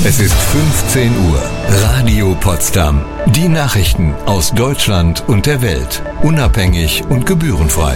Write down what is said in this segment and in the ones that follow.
Es ist 15 Uhr. Radio Potsdam. Die Nachrichten aus Deutschland und der Welt. Unabhängig und gebührenfrei.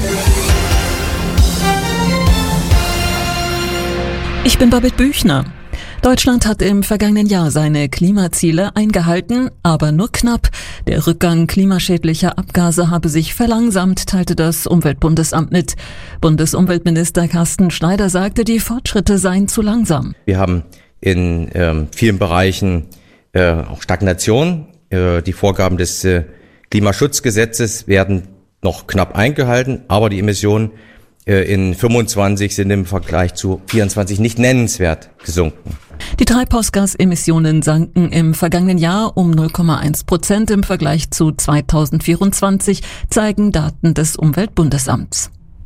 Ich bin Babette Büchner. Deutschland hat im vergangenen Jahr seine Klimaziele eingehalten, aber nur knapp. Der Rückgang klimaschädlicher Abgase habe sich verlangsamt, teilte das Umweltbundesamt mit. Bundesumweltminister Carsten Schneider sagte, die Fortschritte seien zu langsam. Wir haben in vielen Bereichen auch Stagnation. Die Vorgaben des Klimaschutzgesetzes werden noch knapp eingehalten, aber die Emissionen in 25 sind im Vergleich zu 24 nicht nennenswert gesunken. Die Treibhausgasemissionen sanken im vergangenen Jahr um 0,1% im Vergleich zu 2024, zeigen Daten des Umweltbundesamts.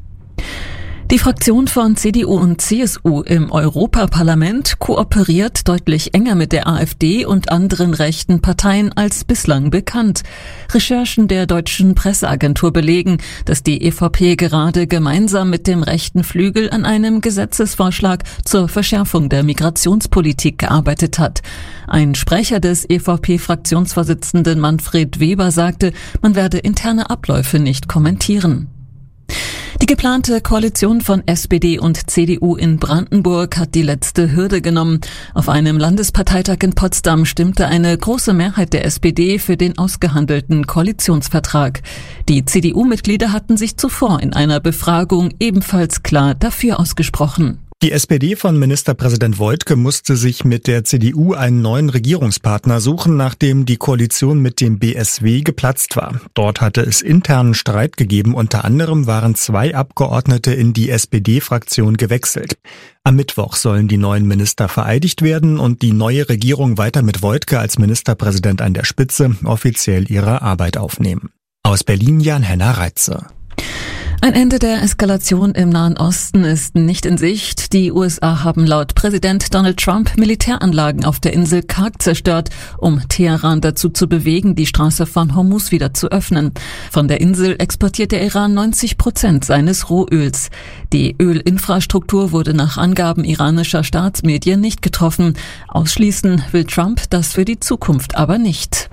Die Fraktion von CDU und CSU im Europaparlament kooperiert deutlich enger mit der AfD und anderen rechten Parteien als bislang bekannt. Recherchen der deutschen Presseagentur belegen, dass die EVP gerade gemeinsam mit dem rechten Flügel an einem Gesetzesvorschlag zur Verschärfung der Migrationspolitik gearbeitet hat. Ein Sprecher des EVP-Fraktionsvorsitzenden Manfred Weber sagte, man werde interne Abläufe nicht kommentieren. Die geplante Koalition von SPD und CDU in Brandenburg hat die letzte Hürde genommen. Auf einem Landesparteitag in Potsdam stimmte eine große Mehrheit der SPD für den ausgehandelten Koalitionsvertrag. Die CDU-Mitglieder hatten sich zuvor in einer Befragung ebenfalls klar dafür ausgesprochen. Die SPD von Ministerpräsident Woidke musste sich mit der CDU einen neuen Regierungspartner suchen, nachdem die Koalition mit dem BSW geplatzt war. Dort hatte es internen Streit gegeben, unter anderem waren 2 Abgeordnete in die SPD-Fraktion gewechselt. Am Mittwoch sollen die neuen Minister vereidigt werden und die neue Regierung weiter mit Woidke als Ministerpräsident an der Spitze offiziell ihre Arbeit aufnehmen. Aus Berlin Jan-Henner Reitze. Ein Ende der Eskalation im Nahen Osten ist nicht in Sicht. Die USA haben laut Präsident Donald Trump Militäranlagen auf der Insel Karg zerstört, um Teheran dazu zu bewegen, die Straße von Hormuz wieder zu öffnen. Von der Insel exportiert der Iran 90% seines Rohöls. Die Ölinfrastruktur wurde nach Angaben iranischer Staatsmedien nicht getroffen. Ausschließen will Trump das für die Zukunft aber nicht.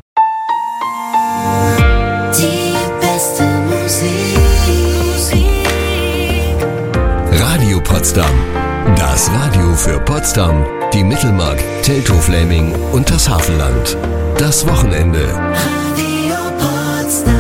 Die beste Musik. Radio Potsdam. Das Radio für Potsdam, die Mittelmark, Teltow-Fläming und das Hafenland. Das Wochenende. Radio Potsdam.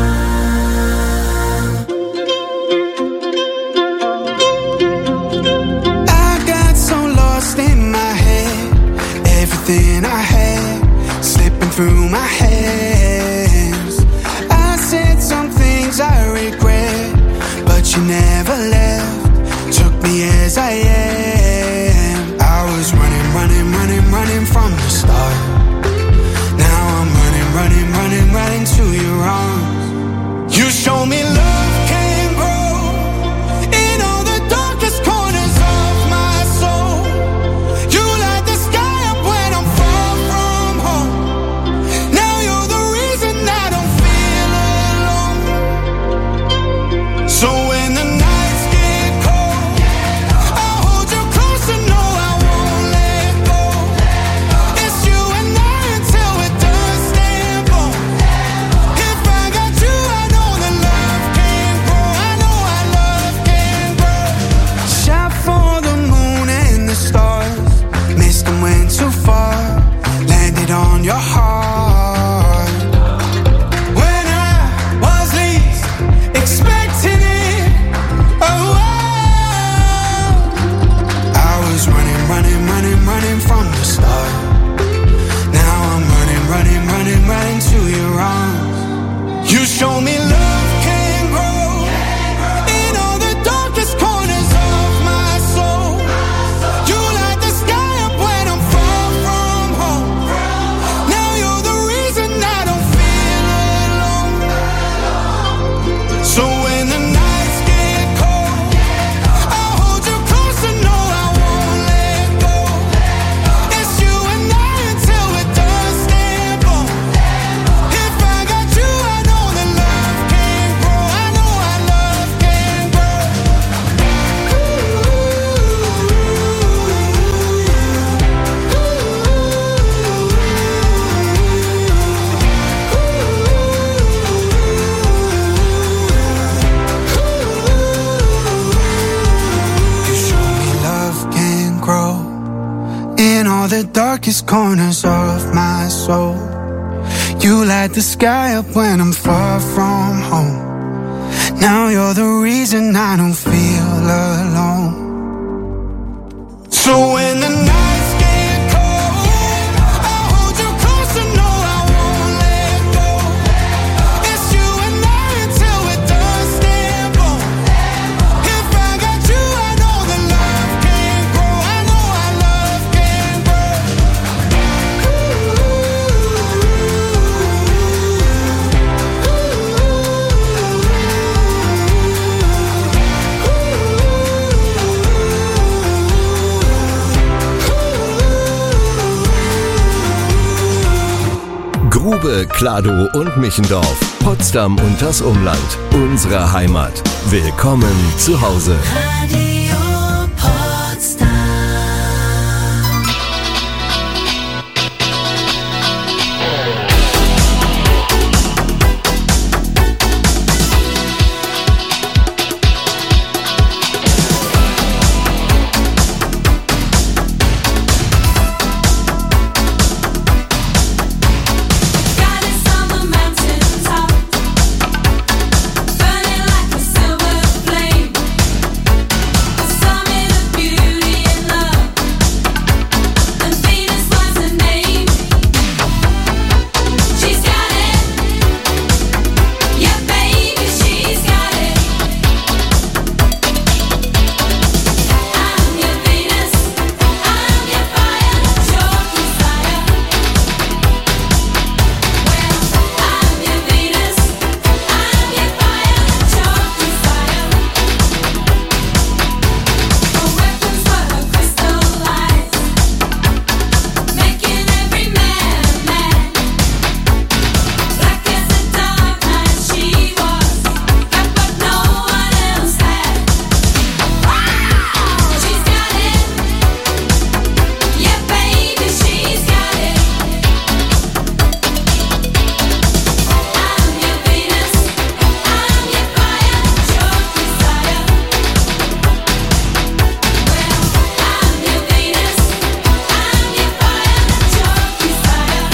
I got so lost in my head. Everything I had slipping through my hands. I said some things I regret, but you never left. Took me as I am. I was running from the start. Now I'm running to your arms. You show me love can grow in all the darkest corners of my soul. You light the sky up when I'm far from home. Now you're the reason I don't feel alone. So when the nights get cold, the darkest corners of my soul. You light the sky up when I'm far from home. Now you're the reason I don't feel alone. So when the nights get cold, I'll hold you close and know I won't let go. It's you and I until we're dust and bone. If I got you, I know that love can grow. I know our love can grow. Grube, Kladow und Michendorf. Potsdam und das Umland. Unsere Heimat. Willkommen zu Hause. Radio Potsdam. Goddess on the mountain top, burning like a silver flame. The summit of beauty and love, and Venus was her name. She's got it, yeah baby, she's got it. I'm your Venus, I'm your fire, your desire. I'm your Venus, I'm your fire, your desire. Her weapons were her crystal eyes, making every man mad. Black as the dark night she was, got what no one else had. She's got it, yeah baby, she's got it. I'm your Venus, I'm your fire, your desire. I'm your Venus, I'm your fire, your desire.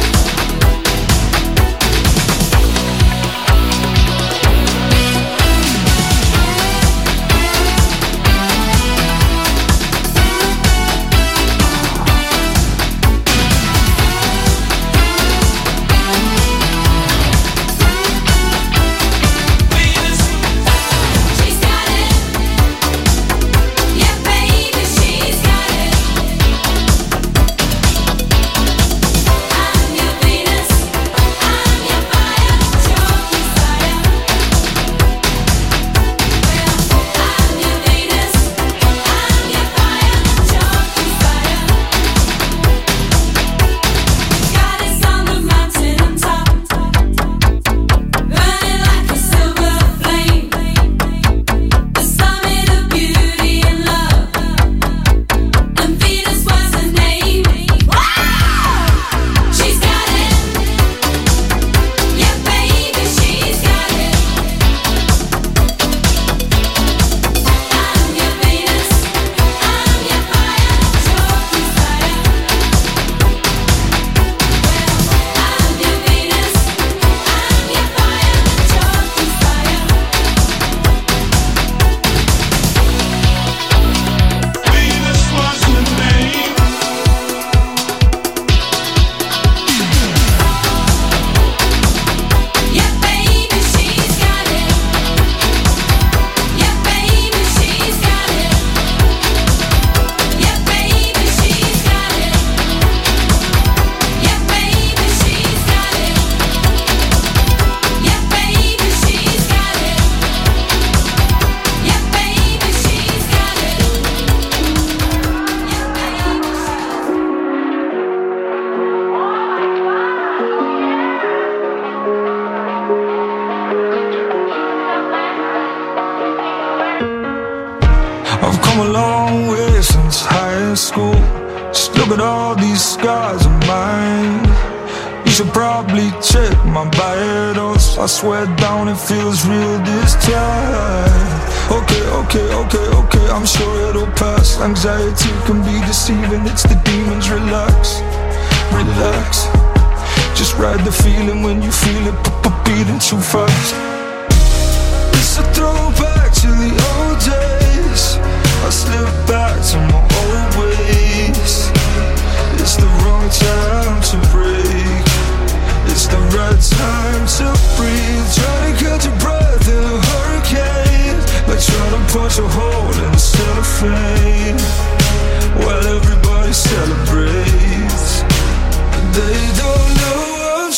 She's got it, yeah baby, she's got it. I'm your Venus, I'm your fire, your desire. I'm your Venus, I'm your fire, your desire. Goddess on the mountain top, burning like a silver flame. The summit of beauty and love, and Venus was her name. She's got it, yeah baby, she's got it. I'm your Venus, I'm your fire, your desire. I'm your Venus, I'm your fire, your desire. Venus was her name. Yeah baby, she's got it. Yeah baby, she's got it. Yeah baby, she's got it. Yeah baby, she's got it. Yeah baby, she's got it. Yeah baby, she's got it. I've come a long way since high school. Just look at all these scars of mine. You should probably check my vitals. I swear down it feels real this time. Okay, I'm sure it'll pass. Anxiety can be deceiving, it's the demons. Relax, relax. Just ride the feeling when you feel it beating too fast. It's a throwback to the old days. I slip back to my old ways. It's the wrong time to break. It's the right time to breathe. Trying to catch your breath in a hurricane, like trying to punch a hole in the cellophane. While everybody celebrates, they don't know I'm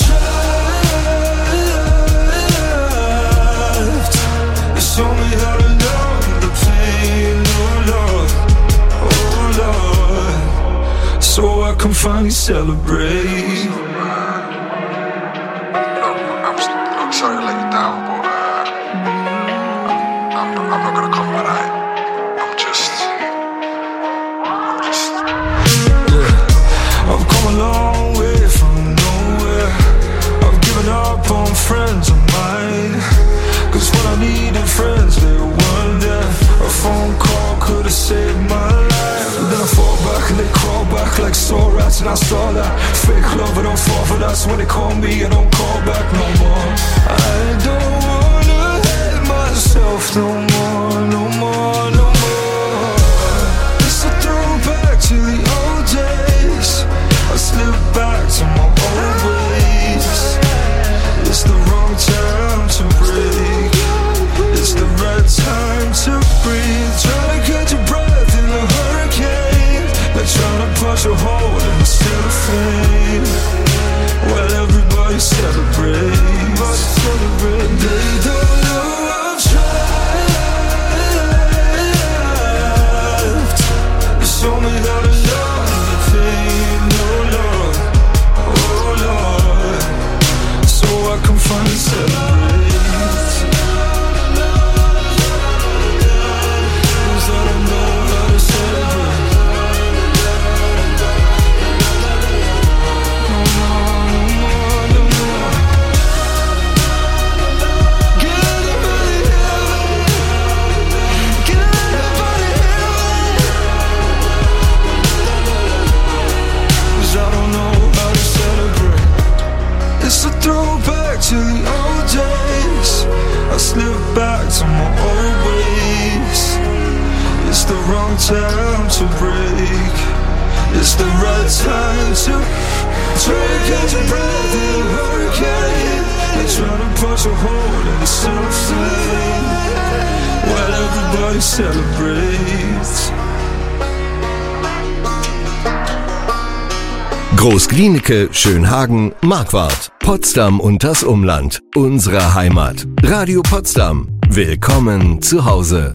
trapped. They show me how to numb the pain. Oh Lord, oh Lord, so I can finally celebrate. I'm sorry to let you down, but I'm not gonna come right out. I'm just I've come a long way from nowhere. I've given up on friends of mine, 'cause when I needed friends they weren't there. A phone call could have saved my life. And then I fall back and they crawl back like sore rats. And I saw that fake love, I don't fall for that. So when they call me I don't call back no more. I don't wanna hate myself no more, no more, no more. It's a throwback to the old days. I slip back to my old ways. It's the wrong time to break. It's the right time to breathe. Trying to catch your breath in a hurricane, like trying to punch a hole in the cellophane. While everybody celebrates, they don't know I'm trapped. They show me how to numb the pain. Oh Lord, oh Lord, so I can finally celebrate. 'Cause I don't know how to celebrate. No more, no more, no more. Get anybody heaven. Get anybody heaven. 'Cause I don't know how to celebrate. It's a throwback to the old days. I slip back to my old ways. It's the wrong time to break. It's the right time to try to catch your breath in a hurricane. They're trying to punch a hole in the cellophane while everybody celebrates. Großglienicke, Schönhagen, Marquardt, Potsdam und das Umland. Unsere Heimat. Radio Potsdam. Willkommen zu Hause.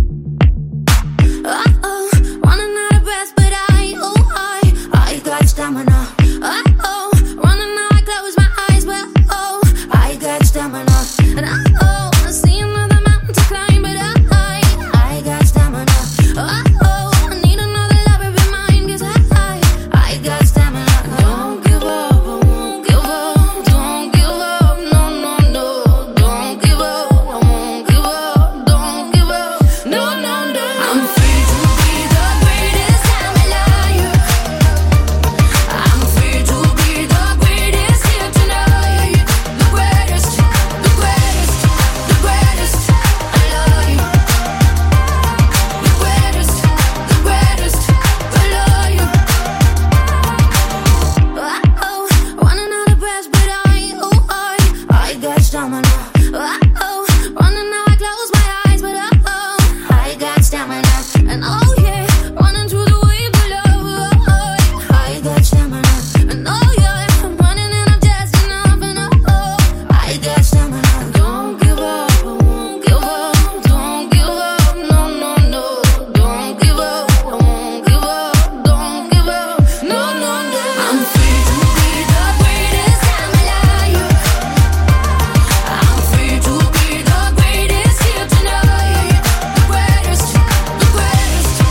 Running out of breath, but I got stamina. Running now, I close my eyes, but I got stamina. And I see another mountain to climb, but I got stamina. I need another lover in mine, 'cause I got stamina. Don't give up, I won't give up. Don't give up, no, no, no. Don't give up, I won't give up. Don't give up, no, no, no. I'm free to be the greatest I'm alive. I'm free to be the greatest here tonight. The greatest, the greatest, the greatest alive. The greatest, the greatest alive. Running out of breath, but I got stamina. Running now, I close my eyes, but I got stamina. And yeah, running through the waves below. I got stamina. And yeah, I'm running and I'm just enough. And I got stamina. Don't give up, I won't give up. Don't give up, no, no, no. Don't give up, I won't give up. Don't give up, no, no, no. I'm free to be the greatest I'm alive. I'm free to be the greatest here tonight. The greatest, the greatest,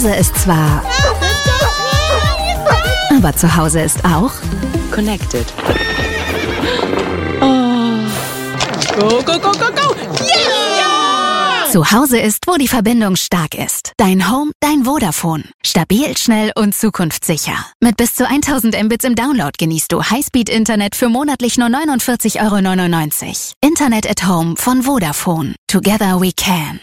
Hause ist zwar... aber zu Hause ist auch... Connected. Go, go, go, go, go! Yeah! Zu Hause ist, wo die Verbindung stark ist. Dein Home, dein Vodafone. Stabil, schnell und zukunftssicher. Mit bis zu 1000 Mbits im Download genießt du Highspeed-Internet für monatlich nur 49,99 €. Internet at Home von Vodafone. Together we can.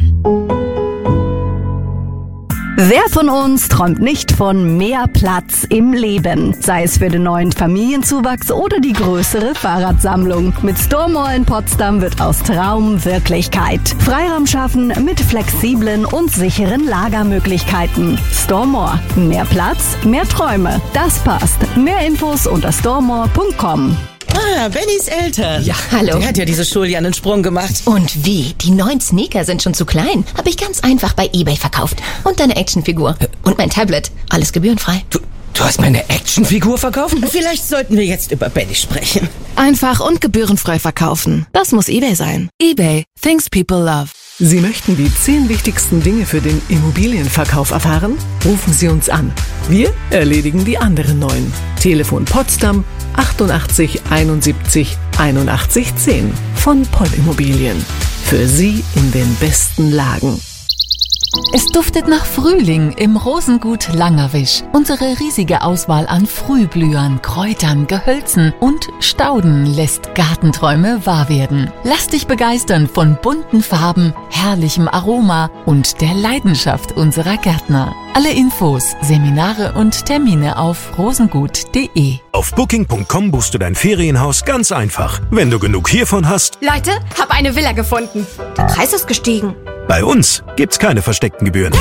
Wer von uns träumt nicht von mehr Platz im Leben? Sei es für den neuen Familienzuwachs oder die größere Fahrradsammlung. Mit Storemore in Potsdam wird aus Traum Wirklichkeit. Freiraum schaffen mit flexiblen und sicheren Lagermöglichkeiten. Storemore. Mehr Platz, mehr Träume. Das passt. Mehr Infos unter storemore.com. Ah, Bennys Eltern. Ja, hallo. Der hat ja diese Schuljahr einen Sprung gemacht. Und wie? Die neuen Sneaker sind schon zu klein. Habe ich ganz einfach bei eBay verkauft. Und deine Actionfigur. Und mein Tablet. Alles gebührenfrei. Du hast meine Actionfigur verkauft? Vielleicht sollten wir jetzt über Benny sprechen. Einfach und gebührenfrei verkaufen. Das muss eBay sein. eBay. Things people love. Sie möchten die 10 wichtigsten Dinge für den Immobilienverkauf erfahren? Rufen Sie uns an. Wir erledigen die anderen 9. Telefon Potsdam 88 71 81 10 von Poll Immobilien. Für Sie in den besten Lagen. Es duftet nach Frühling im Rosengut Langerwisch. Unsere riesige Auswahl an Frühblühern, Kräutern, Gehölzen und Stauden lässt Gartenträume wahr werden. Lass dich begeistern von bunten Farben, herrlichem Aroma und der Leidenschaft unserer Gärtner. Alle Infos, Seminare und Termine auf rosengut.de. Auf booking.com buchst du dein Ferienhaus ganz einfach. Wenn du genug hiervon hast... Leute, hab eine Villa gefunden. Der Preis ist gestiegen. Bei uns gibt's keine versteckten Gebühren.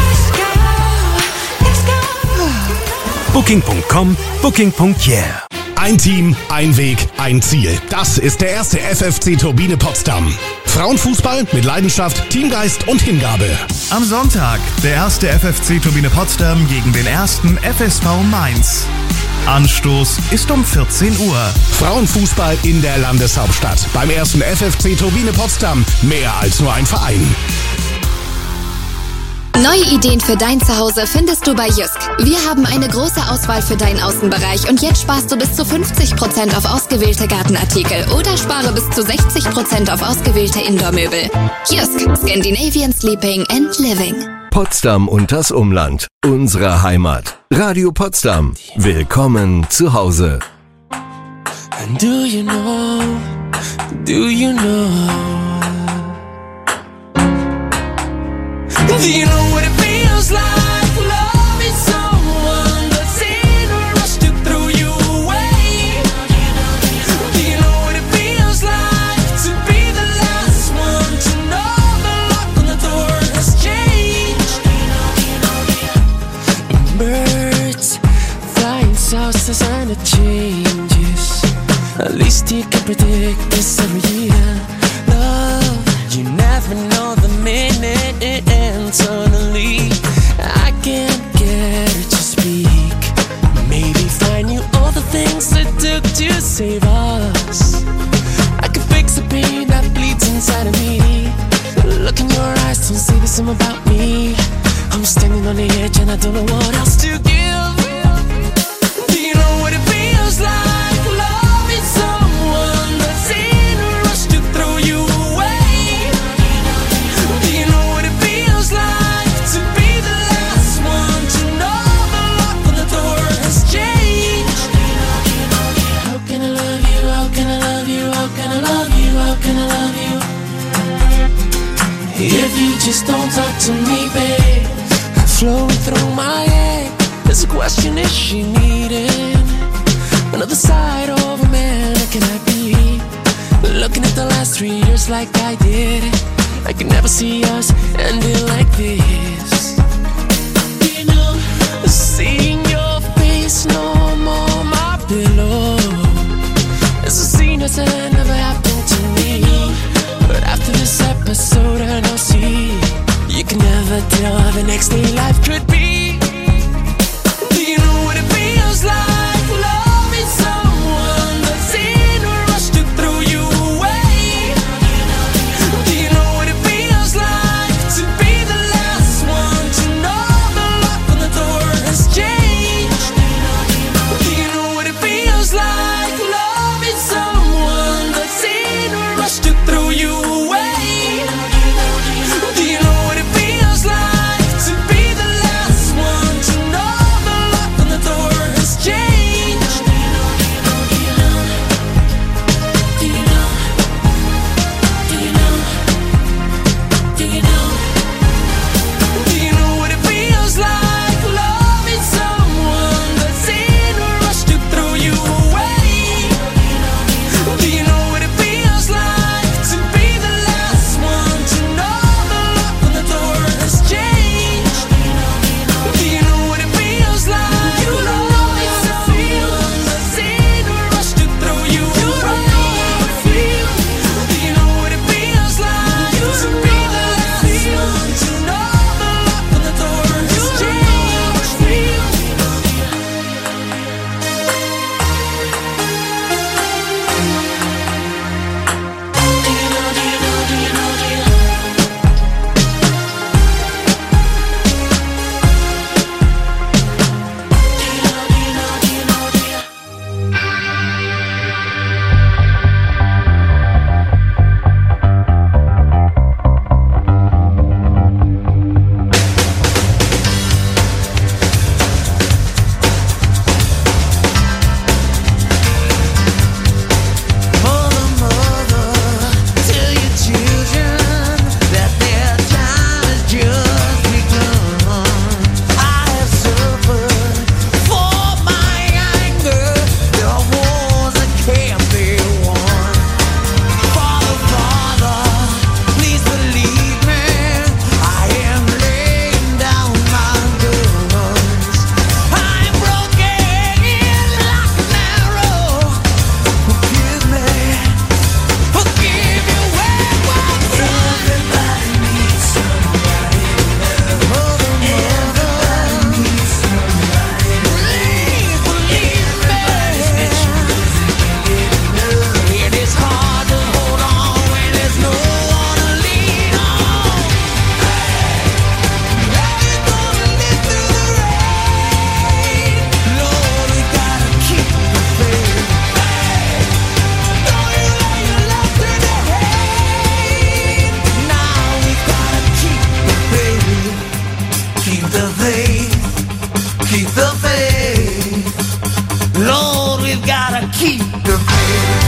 Booking.com, Booking.yeah. Ein Team, ein Weg, ein Ziel. Das ist der erste FFC Turbine Potsdam. Frauenfußball mit Leidenschaft, Teamgeist und Hingabe. Am Sonntag der erste FFC Turbine Potsdam gegen den ersten FSV Mainz. Anstoß ist um 14 Uhr. Frauenfußball in der Landeshauptstadt. Beim ersten FFC Turbine Potsdam. Mehr als nur ein Verein. Neue Ideen für dein Zuhause findest du bei Jysk. Wir haben eine große Auswahl für deinen Außenbereich und jetzt sparst du bis zu 50% auf ausgewählte Gartenartikel oder spare bis zu 60% auf ausgewählte Indoor-Möbel. Jysk, Scandinavian Sleeping and Living. Potsdam und das Umland, unsere Heimat. Radio Potsdam, willkommen zu Hause. And do you know Do you know what it feels like? Loving someone that's in a rush to throw you away. Do you know what it feels like to be the last one to know the lock on the door has changed? Birds flying south as and it changes. At least you can predict this every year. Love, you never know the minute and suddenly I can't get her to speak. Maybe find you all the things it took to save us. I could fix the pain that bleeds inside of me. Look in your eyes, don't say the same about me. I'm standing on the edge and I don't know what else to give. Do you know what it feels like? Loving someone that's in a rush to throw you away. Do you know what it feels like to be the last one to know the lock on the door has changed? How can I love you? How can I love you? How can I love you? How can I love you? If you just don't talk to me, babe. Flowing through my head, there's a question: is she needing another side of a man? Or can I be looking at the last 3 years like I did? I could never see us ending like this. You know, seeing your face no more my pillow. It's a scene that never happened to me. But after this episode I know, see, you can never tell how the next day life could be. Do you know what it feels like? Loving someone that's in a rush to throw you away. Do you know what it feels like to be the last one to know the lock on the keep the faith.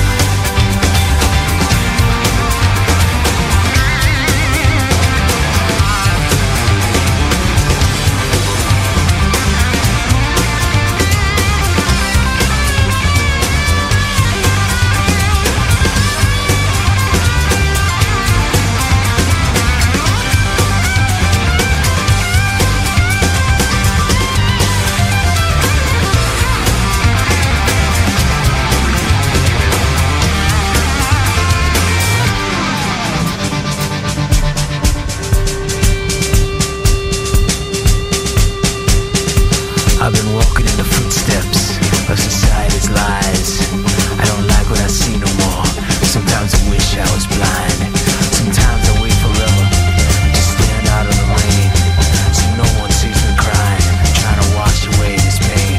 I've been walking in the footsteps of society's lies. I don't like what I see no more. Sometimes I wish I was blind. Sometimes I wait forever, just stand out in the rain, so no one sees me crying, trying to wash away this pain.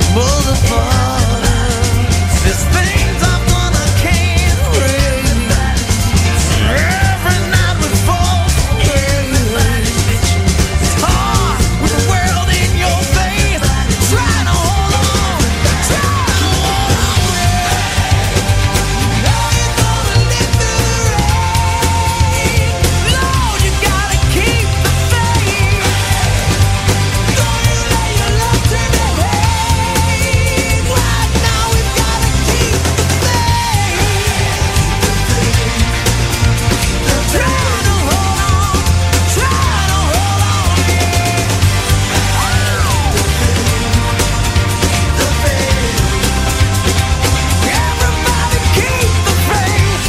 There's things I'm gonna carry. Every night we fall. It's hard with the world in your face. Trying to hold on. Trying to hold on. Now you're gonna live through the rain. Lord, you gotta keep the faith. Don't you let your love turn to hate. Right now we've gotta keep the faith. Trying to hold on. Trying to hold on. The faith. Everybody keep the faith.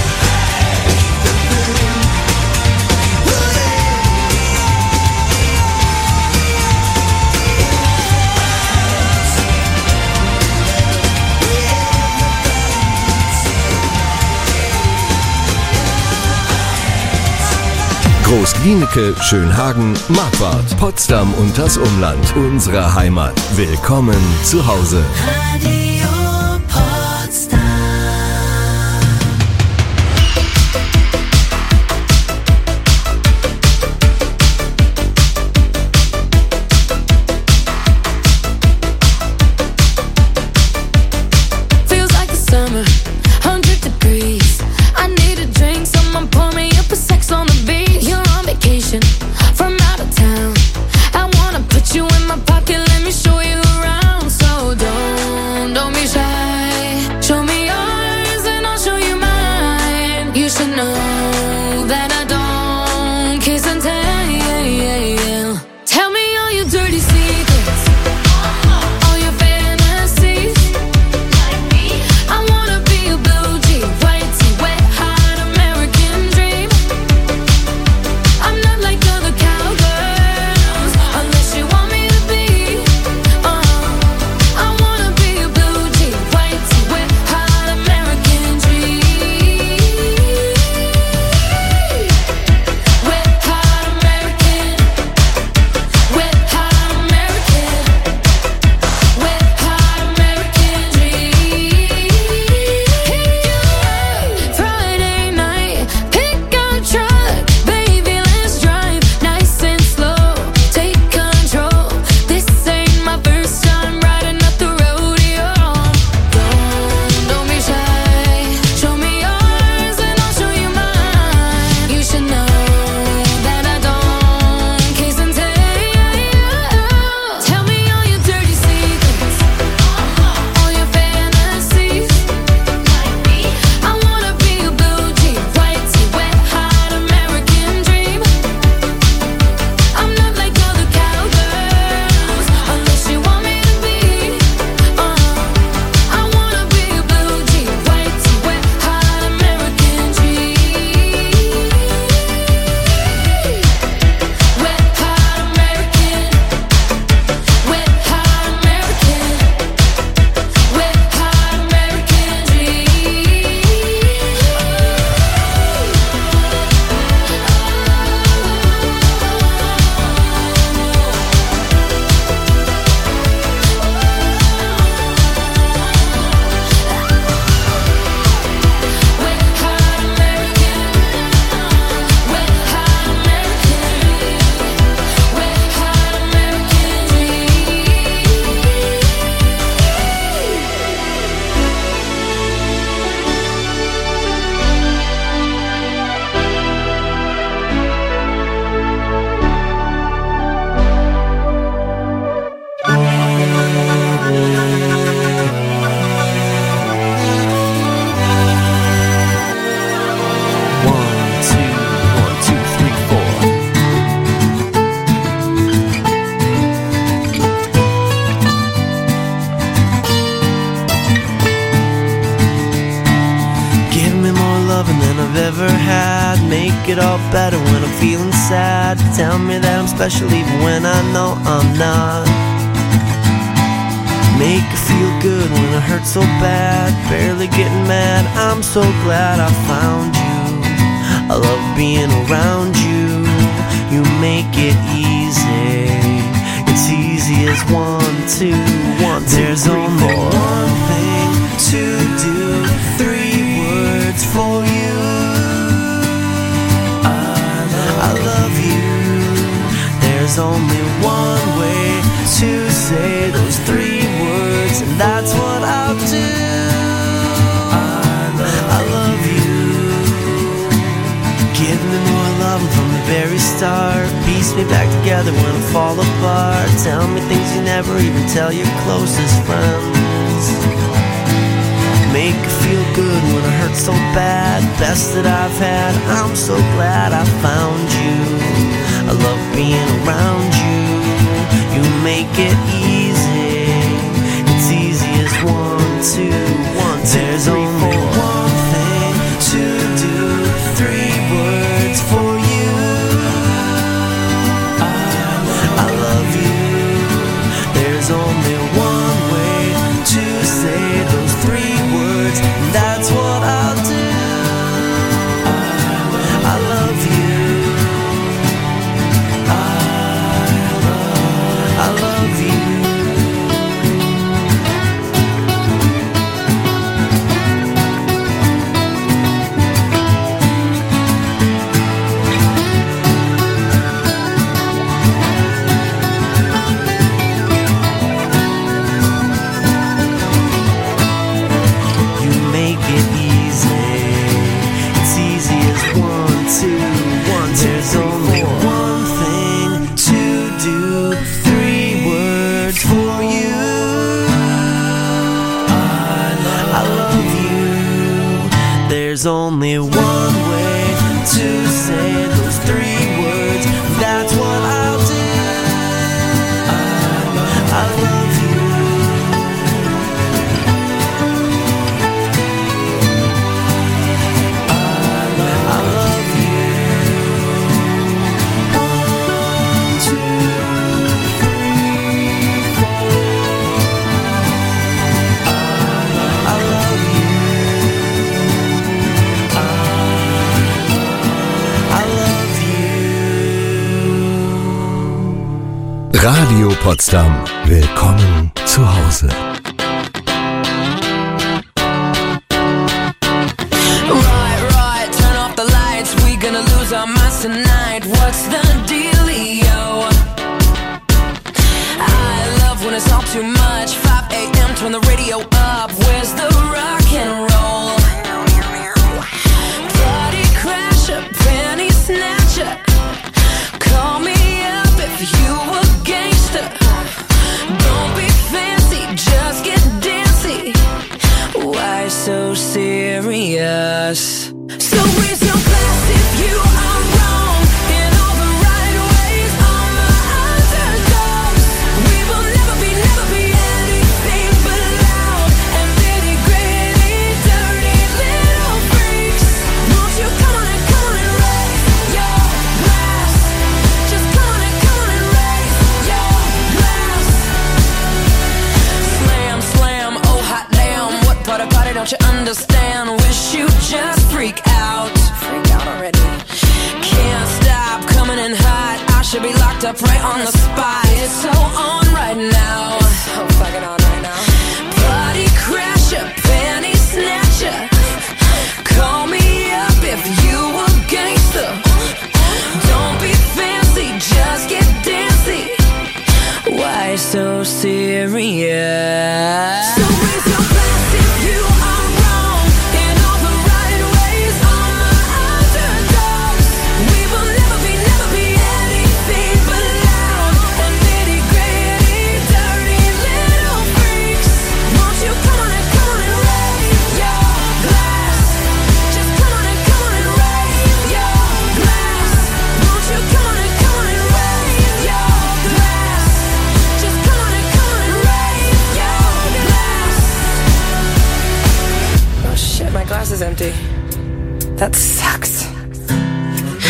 Groß-Glienicke, Schönhagen, Marquardt, Potsdam und das Umland. Unsere Heimat. Willkommen zu Hause. Radio Potsdam. Feels like the summer, 100 degrees. I need a drink, someone pour me up a sex on the beach. You're on vacation from out of town. I wanna put you in my pocket, let me show you around. So don't be shy. make it all better when I'm feeling sad. Tell me that I'm special even when I know I'm not. Make it feel good when it hurts so bad. Barely getting mad, I'm so glad I found you. I love being around you. You make it easy. It's easy as 1, 2, 1, 2, There's 3, only 4. One thing to do, 3 words for you. I love you. There's only one way to say those 3 words, and that's what I'll do. I love you. Give me more love from the very start. Piece me back together when I fall apart. Tell me things you never even tell your closest friends. Make it feel good when it hurts so bad. Best that I've had, I'm so glad I found you. I love being around you. You make it easy. It's easy as 1, 2, 1, 2, There's 3, only 4. One thing to do, 3 words for you. I love you. There's only one way to say those 3 words, and that's what I'll do. I love you. I love you. There's only one thing to do, 3 words for you. I love you. There's only one way to say those 3 words. That's what I'll do. I love you. Radio Potsdam. Willkommen zu Hause. Right, turn off the lights. We gonna lose our minds tonight. What's the dealio? I love when it's all too much. 5 a.m. turn the radio up. Where's the rock and roll? Party crasher, penny snatcher. Call me up if you were gangster. Don't be fancy, just get dancy. Why so serious? So raise your glass if you are wrong in all the right ways. On the underdogs, we will never be anything but loud and nitty gritty, dirty little freaks. Won't you come on and raise your glass? Just come on and raise your glass. Slam, slam, oh hot damn. What part of party don't you understand? Wish you just freak out. Freak out already. Can't stop coming in hot. I should be locked up right on the spot. It's so on right now. It's so fucking on right now. Body crasher, penny snatcher. Call me up if you a gangster. Don't be fancy, just get dancy. Why so serious? So raise your glass if you are wrong in all the right ways. On the underdogs, we will never be anything but loud and nitty gritty, dirty little freaks. Won't you come on and raise your glass? Just come on and raise your glass. Won't you come on and raise your glass? Just come on and raise your glass. Oh shit, my glass is empty. That sucks.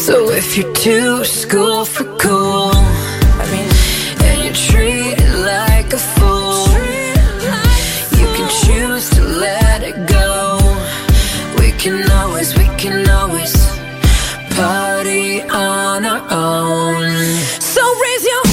So if you're too school for cool, and you're treated like a fool, you can choose to let it go. We can always party on our own. So raise your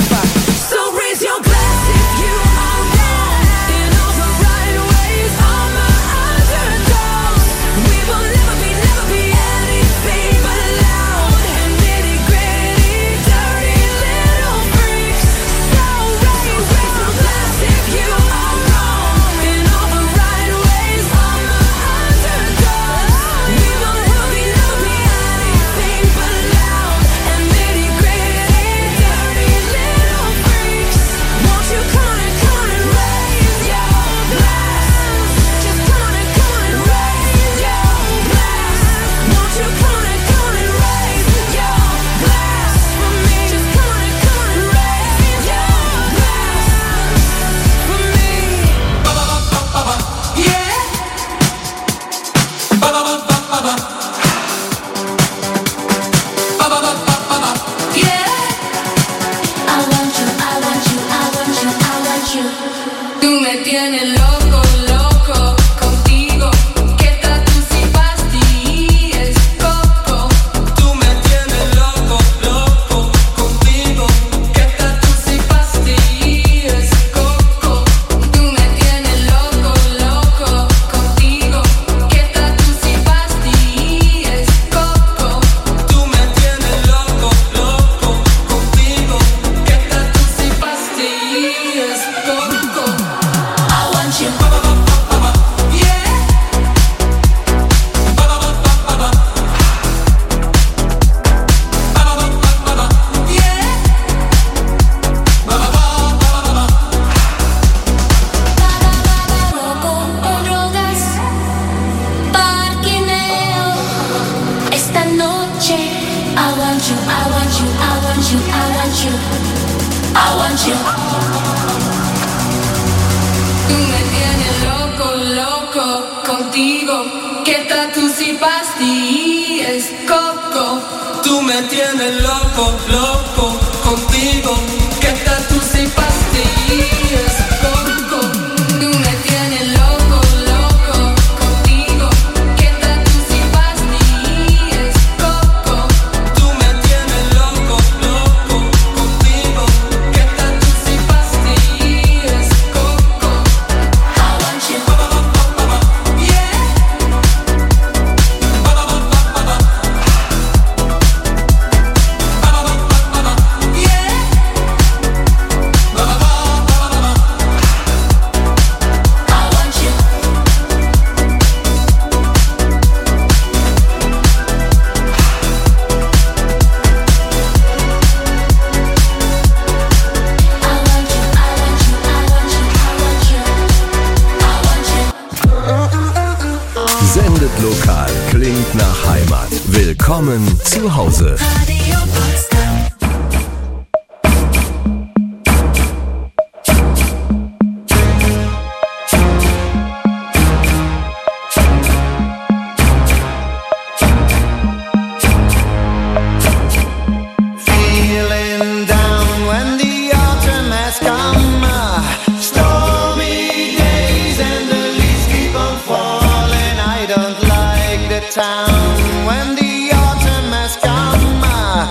glass if you are right in all the right ways. All my underdogs, we will never be anything but loud and nitty gritty, dirty little freaks. So raise your glass if you are wrong in all the right ways. All my underdogs, we will never be anything but loud and nitty gritty, dirty little freaks. Won't you come and raise your glass? Just come and raise your glass. Won't you come and raise your glass for me? Just come and raise your glass for me. Yeah. Tú me tienes loco, loco contigo. ¿Qué tal tú si pastillas coco? Tú me tienes loco, loco contigo. ¿Qué tal tú si pastillas coco? Tú me tienes loco, loco contigo. ¿Qué tal tú si pastillas coco? Tú me tienes loco, loco contigo. ¿Qué tal tú si pastillas coco? I want you. Yeah. Loco con drogas, parquineo. Esta noche, I want you, I want you, I want you, I want you, I want you. Tú me tienes loco, loco contigo. ¿Qué tal tú si pastillas coco? Tú me tienes loco, loco contigo. ¿Qué tal tú si pastillas coco? Tú me tienes loco, loco contigo. ¿Qué tal tú si pastillas coco? Tú me tienes loco, loco contigo. ¿Qué tal tú si pastillas coco? I want you. Yeah. Sendet lokal, klingt nach Heimat. Willkommen zu Hause. Feeling down when the autumn has come. Stormy days and the leaves keep on falling. I don't like the town when the autumn has come.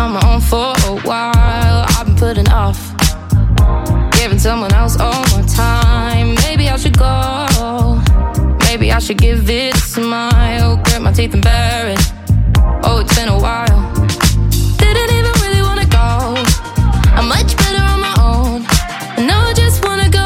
on my own for a while. I've been putting off giving someone else all my time. Maybe I should go. Maybe I should give it a smile. Grit my teeth and bear it. Oh, it's been a while. Didn't even really wanna go. I'm much better on my own. And now I just wanna go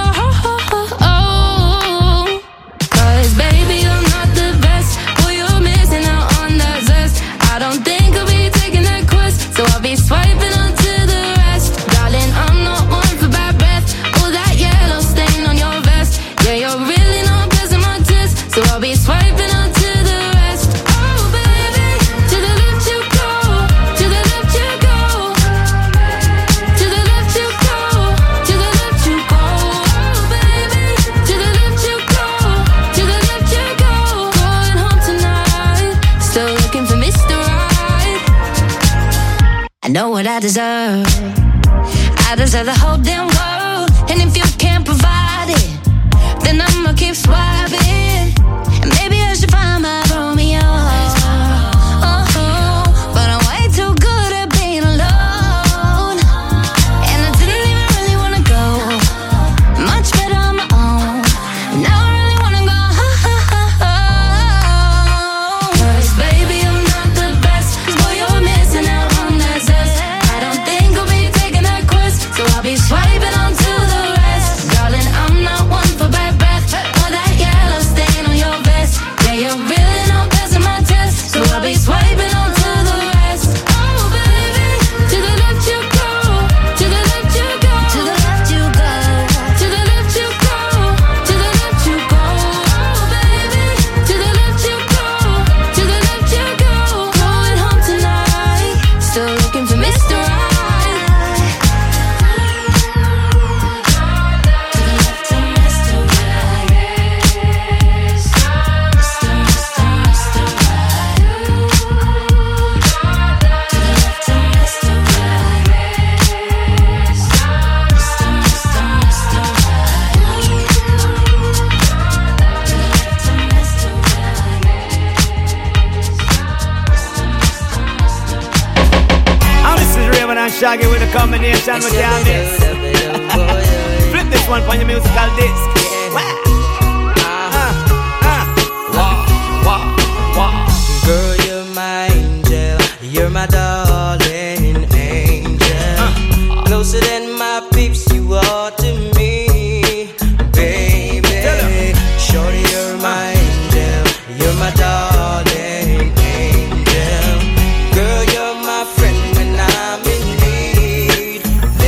home. Cause baby, I'm not the best. Boy, you're missing out on that zest. I don't think I'll be taking that quest. So I'll be swiping on to the rest. Darling, I'm not one for bad breath. Oh, that yellow stain on your vest. Yeah, you're really not passing my test. So I'll be swiping on to the rest. Oh, baby, to the left you go. To the left you go. To the left you go. To the left you go. Oh, baby, to the left you go. To the left you go. Going home tonight. Still looking for Mr. Right. I know what I deserve. I deserve the whole damn world. And if you can't provide it, then I'ma keep swiping. And maybe I should find my Romeo. But I'm way too good at being alone. And I didn't even really wanna go. Much better on my own. Now I really wanna go home. Cause baby, I'm not the best. Cause boy, you're missing out on that zest. I don't think I'll be taking that quest. So I'll be swiping on to the rest. Darling, I'm not one for bad breath. Or that yellow stain on your vest. Yeah, you're really not passing my test. So I'll be swiping on to the rest. Oh, baby, to the left you go. To the left you go. To the left you go. To the left you go. To the left you go. Oh, baby, to the left you go. To the left you go. Going home tonight. Still looking for Mr. Right. And this is Raven and Shaggy with a combination with your mix. Flip this one on your musical disc. Girl, you're my angel. You're my darling angel. Closer than my peeps, you are to me, baby. Shorty, you're my angel. You're my darling angel. Girl, you're my friend when I'm in need,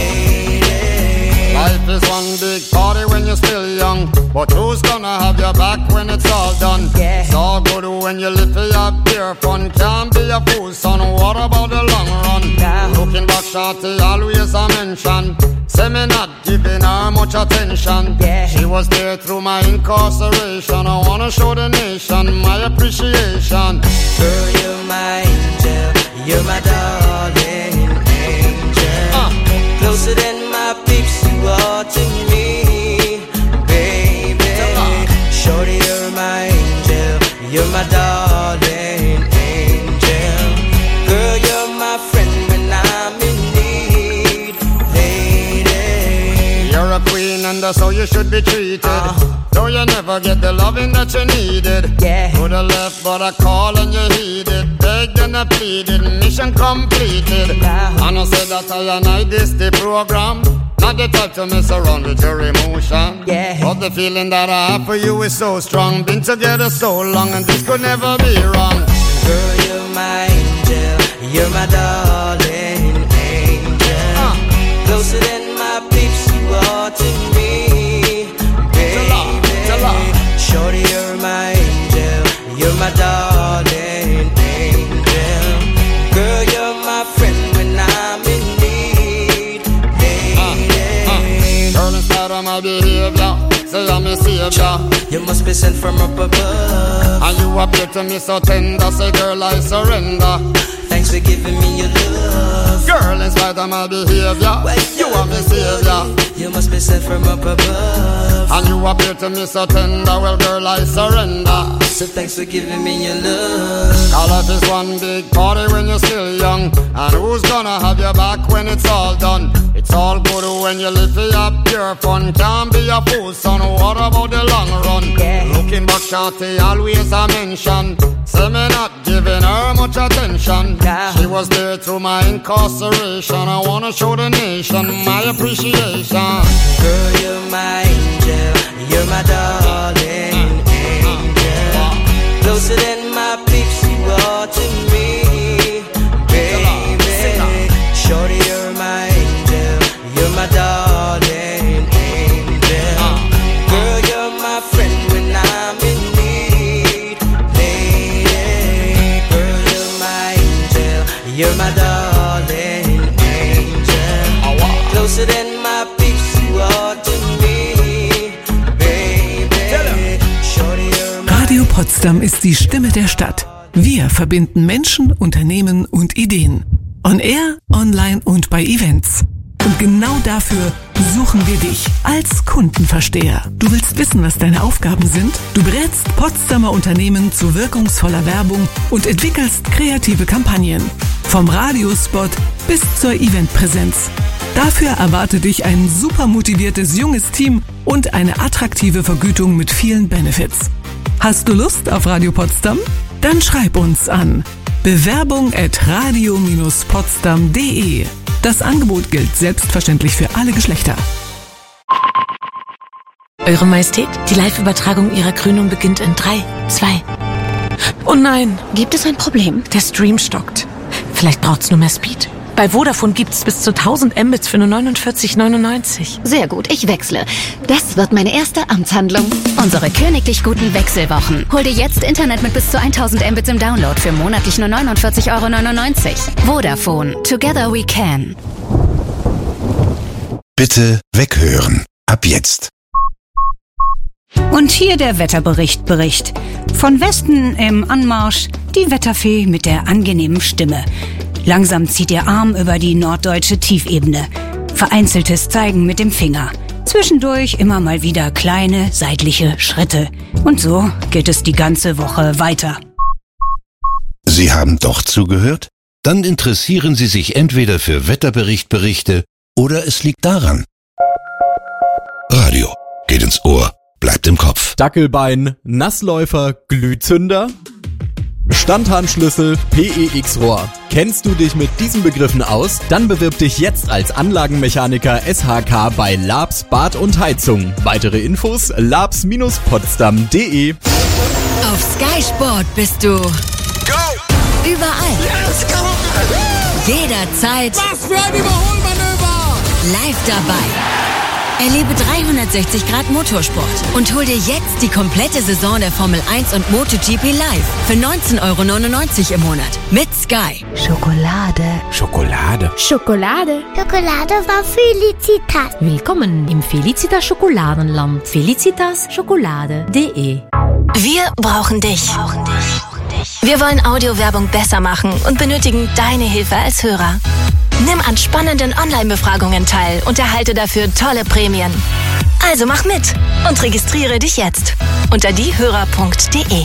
lady. Life is one big party when you're still young, but who's gonna have your back when it's all done? It's all good when you live for your pure fun. Can't be a fool, son. What about the long run? Looking back, shorty, always a mention. Say me not giving her much attention. She was there through my incarceration. I wanna show the nation my appreciation. Girl, you're my angel. You're my darling angel. Closer than my peeps, you are to me, baby. Shorty, you're my angel. You're my darling angel. Girl, you're my friend when I'm in need, lady. You're a queen and that's how you should be treated. Though you never get the loving that you needed. Could have left but I call and you heeded. Begged and I pleaded, mission completed. And I said that I this the program. Not the type to mess around with your emotion. But the feeling that I have for you is so strong. Been together so long and this could never be wrong. Girl, you're my angel. You're my darling angel. Closer than my peeps, you are to me, baby. Shorty, you're my angel. You're my darling angel. Girl, you're my friend when I'm in need, lady. Girl, instead of my behavior, say I'm a savior. You must be sent from up above. And you appear to me so tender. Say, girl, I surrender. Thanks for giving me your love. Girl, in spite of my behavior, you are my savior. You must be sent from up above. And you appear to me so tender. Well, girl, I surrender. So thanks for giving me your love. Call life is one big party when you're still young. And who's gonna have your back when it's all done? It's all good when you live for your pure fun. Can't be a fool, son, what about the long run? Looking back, Shanti always a mention. Say me not giving her much attention. She was there through my incarceration. I wanna show the nation my appreciation. Girl, you're my angel, you're my darling angel. Closer than my peeps, you are to me, baby. Shorty, you're my angel, you're my darling angel. Girl, you're my friend when I'm in need, lady. Girl, you're my angel, you're my darling angel. Closer than my peeps, you are to me, baby. Shorty, you're my Radio Potsdam ist die Stimme der Stadt. Wir verbinden Menschen, Unternehmen und Ideen. On Air, online und bei Events. Und genau dafür suchen wir dich als Kundenversteher. Du willst wissen, was deine Aufgaben sind? Du berätst Potsdamer Unternehmen zu wirkungsvoller Werbung und entwickelst kreative Kampagnen. Vom Radiospot bis zur Eventpräsenz. Dafür erwartet dich ein super motiviertes junges Team und eine attraktive Vergütung mit vielen Benefits. Hast du Lust auf Radio Potsdam? Dann schreib uns an bewerbung@radio-potsdam.de. Das Angebot gilt selbstverständlich für alle Geschlechter. Eure Majestät, die Live-Übertragung Ihrer Krönung beginnt in 3, 2. Oh nein! Gibt es ein Problem? Der Stream stockt. Vielleicht braucht's nur mehr Speed. Bei Vodafone gibt's bis zu 1000 Mbits für nur 49,99. Sehr gut, ich wechsle. Das wird meine erste Amtshandlung. Unsere königlich guten Wechselwochen. Hol dir jetzt Internet mit bis zu 1000 Mbits im Download für monatlich nur 49,99 €. Vodafone. Together we can. Bitte weghören. Ab jetzt. Und hier der Wetterbericht. Von Westen im Anmarsch die Wetterfee mit der angenehmen Stimme. Langsam zieht ihr Arm über die norddeutsche Tiefebene. Vereinzeltes Zeigen mit dem Finger. Zwischendurch immer mal wieder kleine seitliche Schritte. Und so geht es die ganze Woche weiter. Sie haben doch zugehört? Dann interessieren Sie sich entweder für Wetterberichte oder es liegt daran. Radio geht ins Ohr, bleibt im Kopf. Dackelbein, Nassläufer, Glühzünder, Standhandschlüssel, PEX-Rohr. Kennst du dich mit diesen Begriffen aus? Dann bewirb dich jetzt als Anlagenmechaniker SHK bei Labs Bad und Heizung. Weitere Infos labs-potsdam.de. Auf Sky Sport bist du überall. Let's go! Jederzeit. Was für ein Überholmanöver! Live dabei. Erlebe 360 Grad Motorsport und hol dir jetzt die komplette Saison der Formel 1 und MotoGP live für 19,99 € im Monat mit Sky. Schokolade. Schokolade. Schokolade. Schokolade von Felicitas. Willkommen im Felicitas Schokoladenland. felicitaschokolade.de. Wir brauchen dich. Wir wollen Audiowerbung besser machen und benötigen deine Hilfe als Hörer. Nimm an spannenden Online-Befragungen teil und erhalte dafür tolle Prämien. Also mach mit und registriere dich jetzt unter diehörer.de.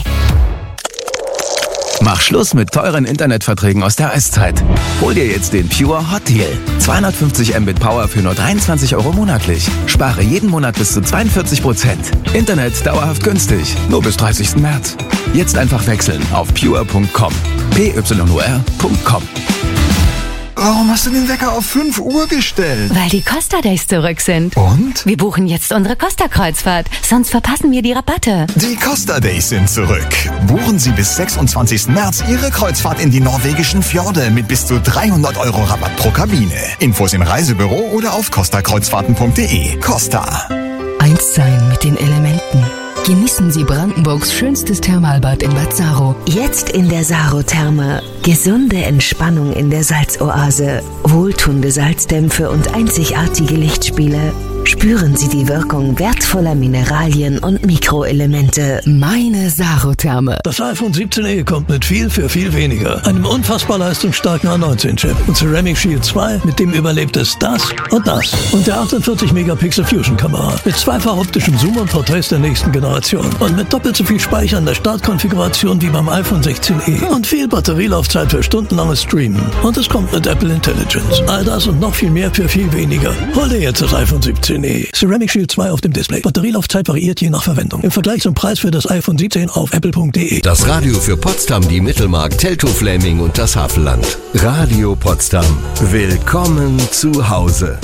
Mach Schluss mit teuren Internetverträgen aus der Eiszeit. Hol dir jetzt den Pure Hot Deal. 250 Mbit Power für nur 23 € monatlich. Spare jeden Monat bis zu 42%. Internet dauerhaft günstig. Nur bis 30. März. Jetzt einfach wechseln auf pure.com. pyur.com. Warum hast du den Wecker auf 5 Uhr gestellt? Weil die Costa Days zurück sind. Und? Wir buchen jetzt unsere Costa-Kreuzfahrt, sonst verpassen wir die Rabatte. Die Costa Days sind zurück. Buchen Sie bis 26. März Ihre Kreuzfahrt in die norwegischen Fjorde mit bis zu 300 € Rabatt pro Kabine. Infos im Reisebüro oder auf costakreuzfahrten.de. Costa. Eins sein mit den Elementen. Genießen Sie Brandenburgs schönstes Thermalbad in Bad Saro. Jetzt in der Saro-Therme. Gesunde Entspannung in der Salzoase. Wohltuende Salzdämpfe und einzigartige Lichtspiele. Spüren Sie die Wirkung wertvoller Mineralien und Mikroelemente. Meine Sarotherme. Das iPhone 17e kommt mit viel für viel weniger. Einem unfassbar leistungsstarken A19-Chip und Ceramic Shield 2, mit dem überlebt es das und das. Und der 48-Megapixel Fusion-Kamera mit zweifach optischem Zoom und Porträts der nächsten Generation. Und mit doppelt so viel Speicher in der Startkonfiguration wie beim iPhone 16e. Und viel Batterielaufzeit für stundenlanges Streamen. Und es kommt mit Apple Intelligence. All das und noch viel mehr für viel weniger. Hol dir jetzt das iPhone 17e. Ceramic Shield 2 auf dem Display. Batterielaufzeit variiert je nach Verwendung. Im Vergleich zum Preis für das iPhone 17 auf apple.de. Das Radio für Potsdam, die Mittelmark, Teltow-Fläming und das Havelland. Radio Potsdam. Willkommen zu Hause.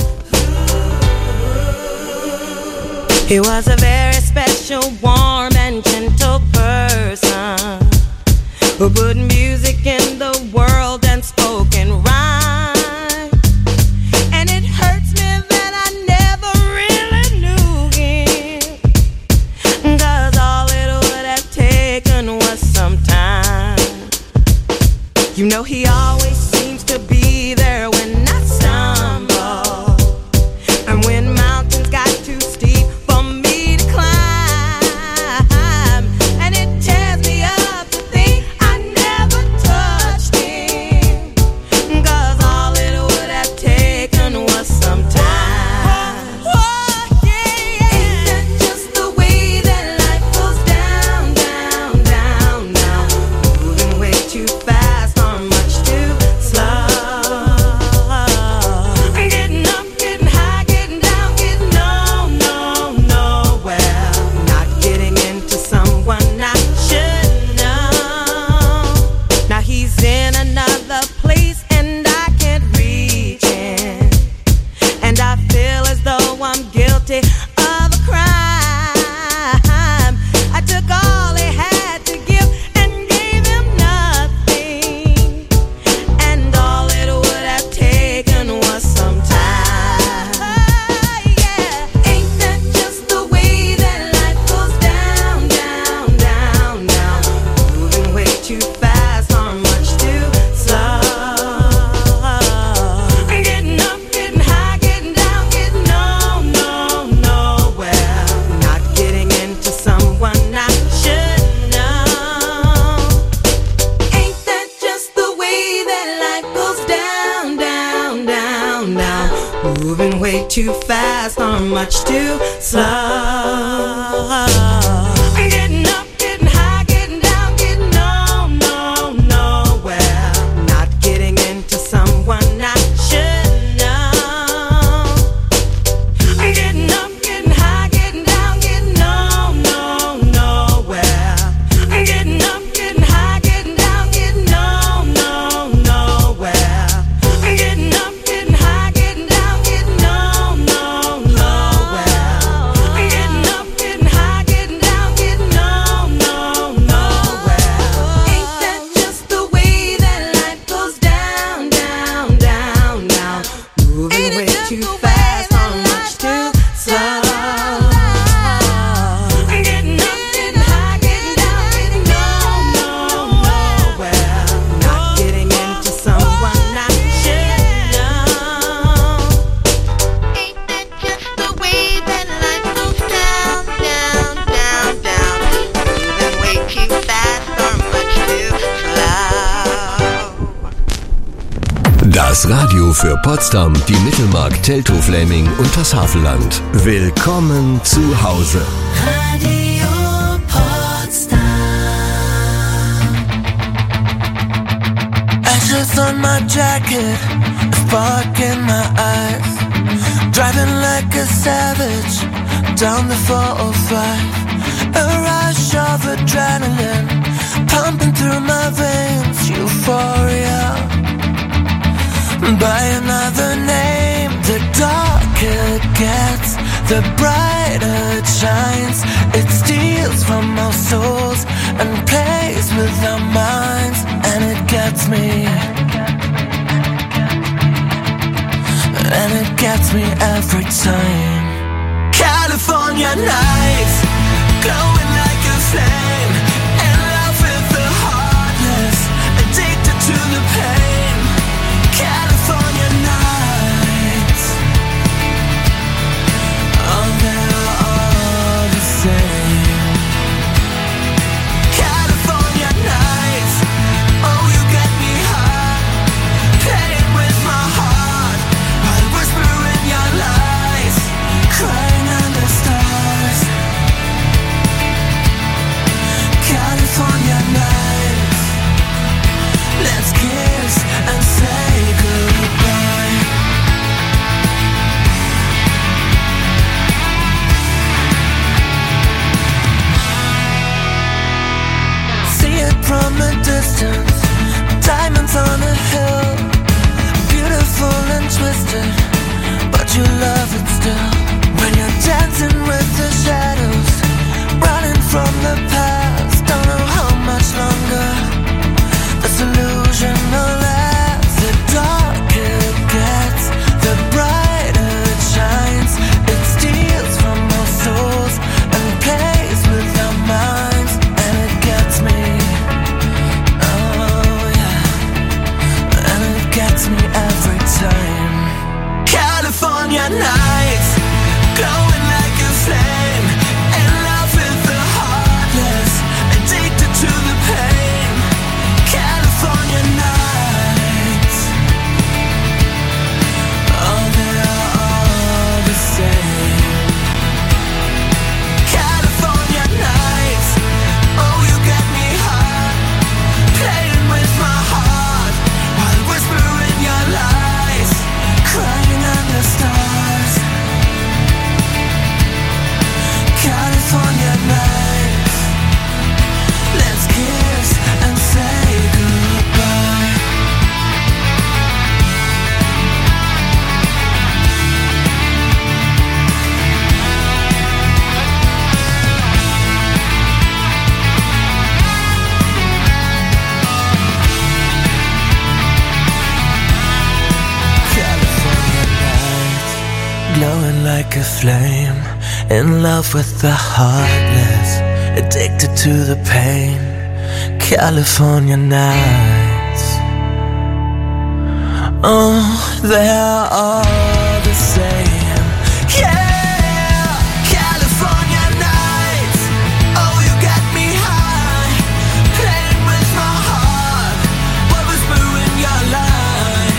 He was a very special, warm and gentle person who put music in the world and spoke in rhyme. And it hurts me that I never really knew him, 'cause all it would have taken was some time. You know he always seems to be there when I stumble, and when mountains got too steep for me to climb, and it tears me up to think I never touched him, 'cause all it would have taken was some time. Oh, yeah. Ain't that just the way that life goes down, down, down, down, moving way too fast or much too slow. Getting up, getting high, getting down, getting nowhere. Not getting into someone I should know. Now he's in another place and I can't reach him, and I feel as though I'm guilty of a crime. I took all he had to give and gave him nothing, and all it would have taken was some time. Yeah, ain't that just the way that life goes down, down, down, down, moving way too fast or much too slow. Getting up, getting high, getting down, getting nowhere. Not getting into someone I should know. Ain't that just the way that life goes down, down, down, down, moving way too fast or much too slow. Getting up, getting high, getting down, getting nowhere. Not getting into someone I should know. Getting up, getting high, getting down, getting nowhere. Getting up, getting high, getting down, getting nowhere. Getting up, getting high, getting down, getting nowhere. Getting up, getting high, getting down, getting nowhere. Ain't that just the way that life goes down, down, down, down, moving way too fast or much too slow. Getting up, getting high, getting down, getting nowhere. Not getting into someone I should know. Ain't that just the way that life goes down, down, down, down, moving way too fast or much too slow. Das Radio für Potsdam, die Mittelmark, Teltow-Fläming und das Havelland. Willkommen zu Hause. Radio Potsdam. Ashes on my jacket, a spark in my eyes. Driving like a savage down the 405. A rush of adrenaline pumping through my veins. Euphoria. By another name, the darker it gets, the brighter it shines. It steals from our souls and plays with our minds, and it gets me. And it gets me every time. California nights, glowing like a flame, in love with the hardness, addicted to the pain. California nights, like a flame, in love with the heartless, addicted to the pain. California nights. Oh, there are